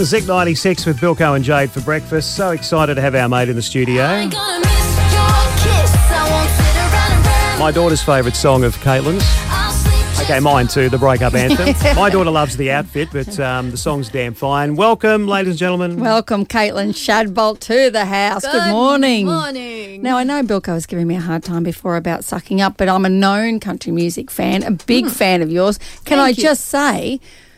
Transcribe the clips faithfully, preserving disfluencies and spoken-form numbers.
Zik ninety-six with Bilko and Jade for breakfast. So excited to have our mate in the studio. My daughter's favourite song of Caitlin's. Okay, mine too, the breakup anthem. My daughter loves the outfit, but um, the song's damn fine. Welcome, ladies and gentlemen. Welcome, Caitlin Shadbolt to the house. Good, Good morning. morning. Now, I know Bilko was giving me a hard time before about sucking up, but I'm a known country music fan, a big mm. fan of yours. Can Thank I you. just say...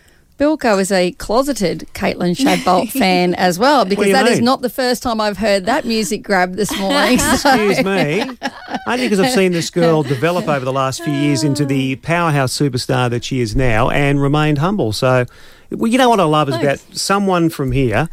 Bilko is a closeted Caitlin Shadbolt fan as well, because that mean? is not the first time I've heard that music grab this morning. So. Excuse me. Only because I've seen this girl develop over the last few years into the powerhouse superstar that she is now and remained humble. So, well, you know what I love is Thanks. about someone from here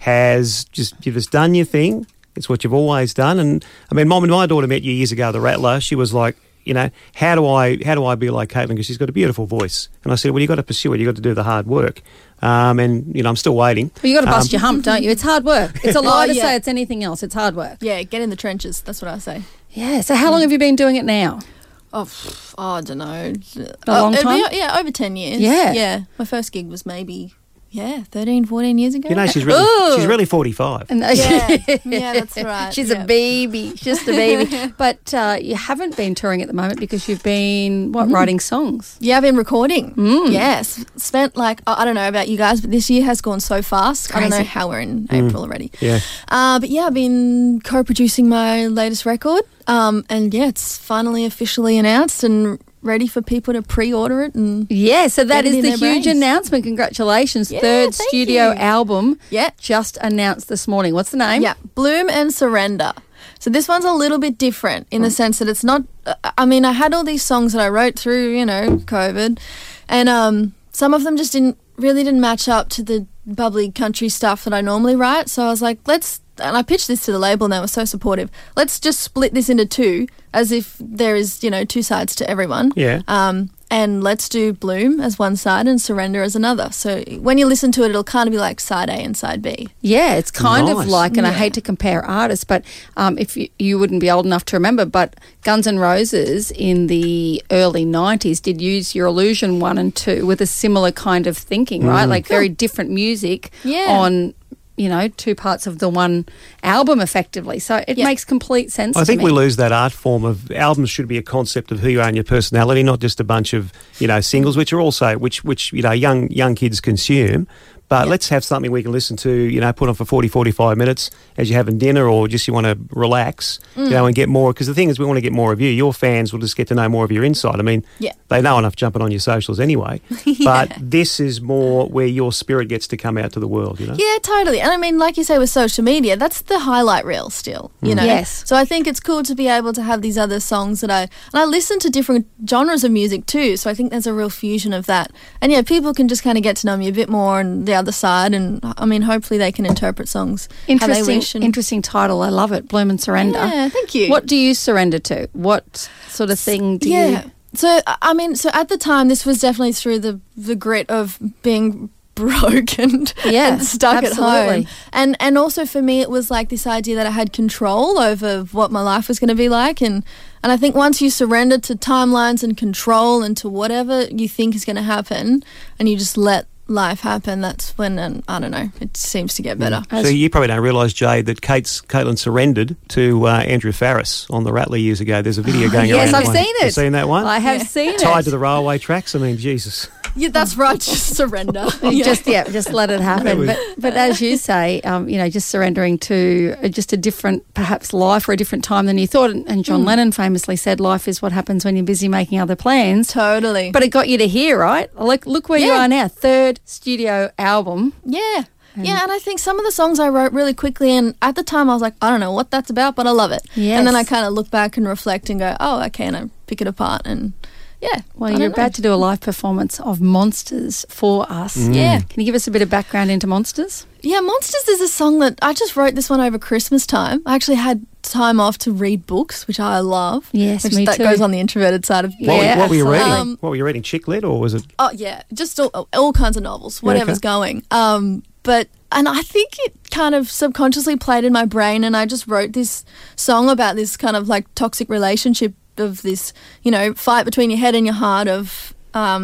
has just, you've just done your thing. It's what you've always done. And, I mean, Mom and my daughter met you years ago at the Rattler. She was like, you know, how do I how do I be like Caitlin? Because she's got a beautiful voice. And I said, well, you've got to pursue it. You've got to do the hard work. Um, and, you know, I'm still waiting. Well, you got to bust um, your hump, don't you? It's hard work. It's a lie Oh, to yeah. say it's anything else. It's hard work. Yeah, get in the trenches. That's what I say. Yeah. So how long have you been doing it now? Oh, pff, oh I don't know. A long it'd time? Be, yeah, over ten years. Yeah. Yeah. My first gig was maybe, yeah, thirteen, fourteen years ago. You know, she's really Ooh. she's really forty-five. And Yeah. Yeah, that's right. She's Yeah. a baby, just a baby. But uh, you haven't been touring at the moment because you've been, what, Mm. writing songs? Yeah, I've been recording. Mm. Yes. Spent like, I I don't know about you guys, but this year has gone so fast. I don't know Crazy. how we're in Mm. April already. Yeah. Uh, but yeah, I've been co-producing my latest record. Um, and yeah, it's finally officially announced and ready for people to pre-order it. And Yeah, so that Get it is in the their huge brains. announcement. Congratulations. Yeah, Third thank studio you. album yeah, just announced this morning. What's the name? yeah, Bloom and Surrender. So this one's a little bit different in the sense that it's not, uh, I mean, I had all these songs that I wrote through, you know, COVID, and um, some of them just didn't, really didn't match up to the bubbly country stuff that I normally write. So I was like, let's, and I pitched this to the label and they were so supportive. Let's just split this into two as if there is, you know, two sides to everyone. Yeah. Um, and let's do Bloom as one side and Surrender as another. So when you listen to it, it'll kind of be like side A and side B. Yeah, it's kind Nice. of like, and I Yeah. hate to compare artists, but um, if you, you wouldn't be old enough to remember, but Guns N' Roses in the early nineties did use Your Illusion one and two with a similar kind of thinking, right? Like very different music Yeah. on, you know, two parts of the one album effectively. So it Yeah. makes complete sense I to think me. we lose that art form of albums should be a concept of who you are and your personality, not just a bunch of, you know, singles, which are also, which, which you know, young young kids consume. But Yeah. let's have something we can listen to, you know, put on for forty, forty-five minutes as you're having dinner or just you want to relax, Mm. you know, and get more. Because the thing is, we want to get more of you. Your fans will just get to know more of your inside. I mean, Yeah. they know enough jumping on your socials anyway. But this is more where your spirit gets to come out to the world, you know? Yeah, totally. And I mean, like you say with social media, that's the highlight reel still, you know? Yes. So I think it's cool to be able to have these other songs that I, and I listen to different genres of music too, so I think there's a real fusion of that. And yeah, people can just kind of get to know me a bit more and the other side, and I mean, hopefully they can interpret songs how they Interesting, wish. And, interesting title. I love it. Bloom and Surrender. yeah, thank you. What do you surrender to? What sort of thing do yeah. you... So I mean, so at the time, this was definitely through the the grit of being broke and, Yeah, and stuck absolutely. at home, and and also for me, it was like this idea that I had control over what my life was going to be like, and and I think once you surrender to timelines and control and to whatever you think is going to happen, and you just let life happen, that's when, and I don't know, it seems to get better. So you probably don't realise, Jade, that Kate's Caitlin surrendered to uh, Andrew Farris on the Rattler years ago. There's a video going around. Yes, I've one. seen it. You've seen that one? I have Yeah. seen it. Tied to the railway tracks. I mean, Jesus. Yeah, that's right. Just surrender. You Just yeah, just let it happen. But but as you say, um, you know, just surrendering to uh, just a different, perhaps life or a different time than you thought. And, and John Lennon famously said, "Life is what happens when you're busy making other plans." Totally. But it got you to here, right? Like, look where you Yeah. are now. Third studio album. Yeah. Yeah, and I think some of the songs I wrote really quickly, and at the time I was like, I don't know what that's about, but I love it. Yes. And then I kind of look back and reflect and go, oh, okay, and I pick it apart, and yeah. Well, I you're don't know. about to do a live performance of Monsters for us. Yeah. Can you give us a bit of background into Monsters? Yeah, Monsters is a song that I just wrote this one over Christmas time. I actually had time off to read books, which I love. Yes, which me that too. goes on the introverted side of What, Yeah, what were you reading? absolutely. Um, what were you reading? Chick lit, or was it? Oh yeah, just all, all kinds of novels, whatever's okay. going. Um, but and I think it kind of subconsciously played in my brain, and I just wrote this song about this kind of like toxic relationship of this, you know, fight between your head and your heart of um,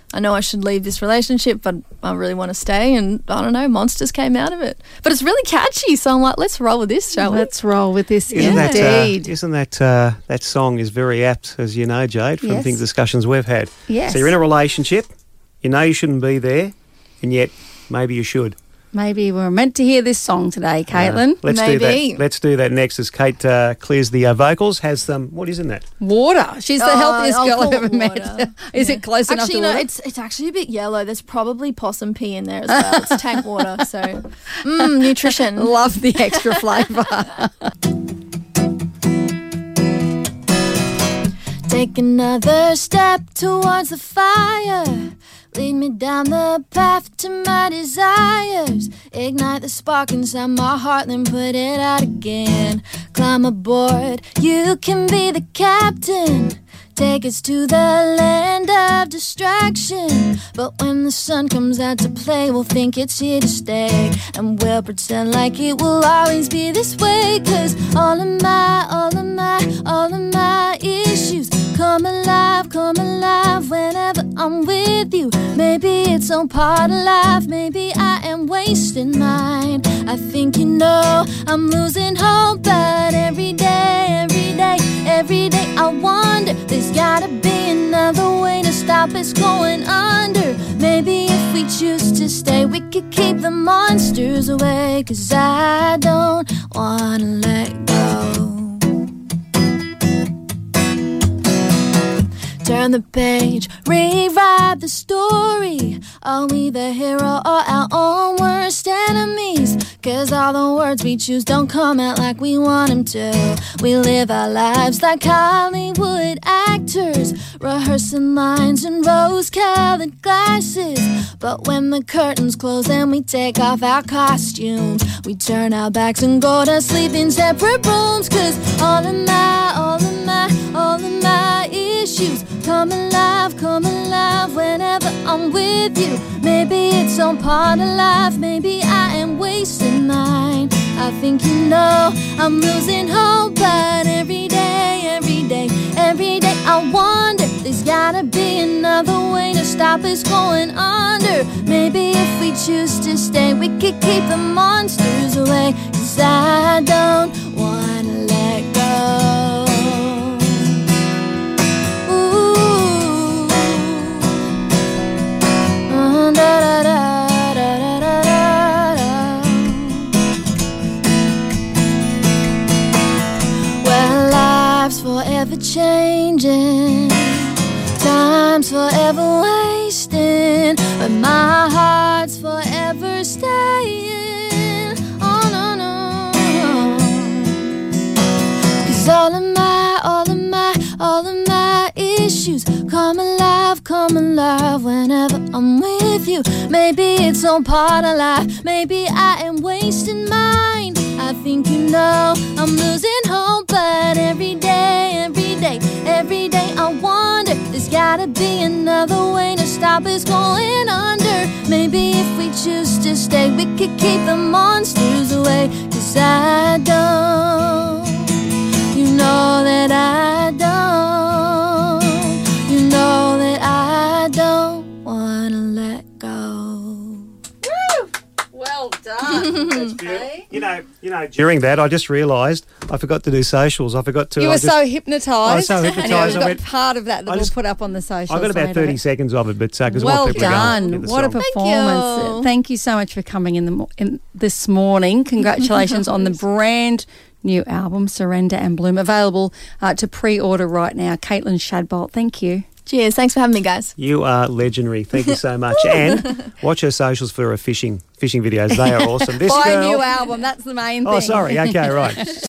I know I should leave this relationship, but I really want to stay. And I don't know, monsters came out of it. But it's really catchy, so I'm like, let's roll with this, shall we? Let's roll with this. Isn't that, Indeed. uh, isn't that, uh, that song is very apt, as you know, Jade, from Yes. things discussions we've had. Yes. So you're in a relationship, you know you shouldn't be there, and yet maybe you should. Maybe we're meant to hear this song today, Caitlin. Uh, let's do Maybe. that. Let's do that next as Kate uh, clears the uh, vocals. Has them. What is in that? Water. She's the Oh, healthiest I'll girl call I've ever it met. water. Is Yeah. it close enough Actually, to no, water? it's it's actually a bit yellow. There's probably possum pee in there as well. It's tank water, so mm, nutrition. Love the extra flavour. Take another step towards the fire. Lead me down the path to my desires. Ignite the spark inside my heart, then put it out again. Climb aboard, you can be the captain. Take us to the land of distraction. But when the sun comes out to play, we'll think it's here to stay. And we'll pretend like it will always be this way. Cause all of my, all of my, all of my issues come alive, come alive whenever I'm with you. Maybe it's all part of life, maybe I am wasting mine. I think you know I'm losing hope, but every day, every day, every day I wonder, there's gotta be another way to stop us going under. Maybe if we choose to stay, we could keep the monsters away. Cause I don't wanna let go. Turn the page, rewrite the story. Are we the hero or our own worst enemies? Cause all the words we choose don't come out like we want them to. We live our lives like Hollywood actors, rehearsing lines in rose-colored glasses. But when the curtains close and we take off our costumes, we turn our backs and go to sleep in separate rooms. Cause all of my, all of my, all of my issues come alive, come alive whenever I'm with you. Maybe it's all part of life, maybe I am wasting mine. I think you know I'm losing hope, but every day, every day, every day I wonder, there's gotta be another way to stop us going under. Maybe if we choose to stay, we could keep the monsters away. Cause I don't wanna let go. Forever changing, time's forever wasting, but my heart's forever staying. Oh no, no. Cause all of my, all of my, all of my issues come alive, come alive whenever I'm with you. Maybe it's all part of life, maybe I am wasting mine. I think you know I'm losing hope, but every day, every day, every day I wonder, there's gotta be another way to stop us going under. Maybe if we choose to stay, we could keep the monsters away. Cause I don't, you know that I don't, you know that I don't wanna let go. Well done. That's beautiful. You know, you know. During that, I just realised I forgot to do socials. I forgot to. You I were just, so hypnotised. I was so hypnotised, And we've I got went- part of that that I we'll just- put up on the socials. I got about later. thirty seconds of it, but because Well people are going done. to get the What a song. performance. you. Thank you so much for coming in, the, mo- in this morning. Congratulations on the brand new album, Surrender and Bloom, available uh, to pre-order right now. Caitlin Shadbolt, thank you. Cheers, thanks for having me, guys. You are legendary. Thank you so much. And watch her socials for her fishing fishing videos. They are awesome. This Buy girl. a new album, that's the main thing. Oh, sorry. Okay, right.